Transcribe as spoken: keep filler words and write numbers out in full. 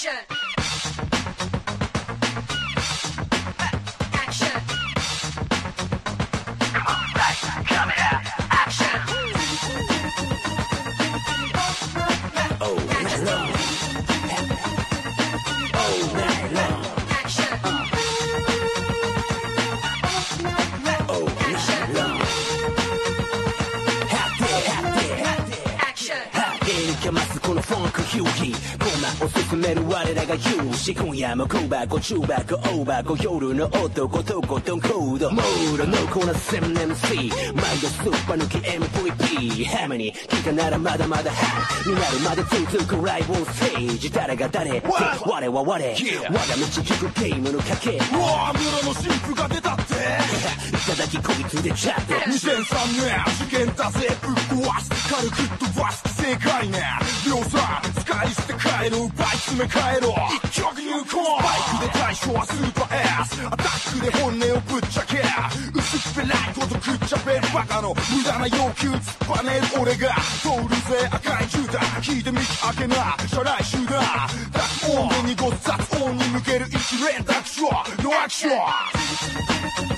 今夜も空箱中箱大箱夜の男とことん行動モードのこなセブンエムシー 毎度スーパー抜き エムブイピー ハムに聞かならまだまだハになるまで続くライブオンステージ誰が誰って我は我我が道聞くゲームの賭けうわ村の新婦が出たっていただきこいつでチャットにせんさんねん事件だぜぶっ壊す軽く飛ばす正解ね量産使い捨て替える奪い詰め替えろ一曲入魂バイクで対処はスーパー S アタックで本音をぶっちゃけ薄っぺらいこと食っちゃべるバカの無駄な要求突っぱねる俺が通るぜ赤い絨毯引いて道開けな車内集団脱音源にごっさつ音に向ける一連卓上ノアクション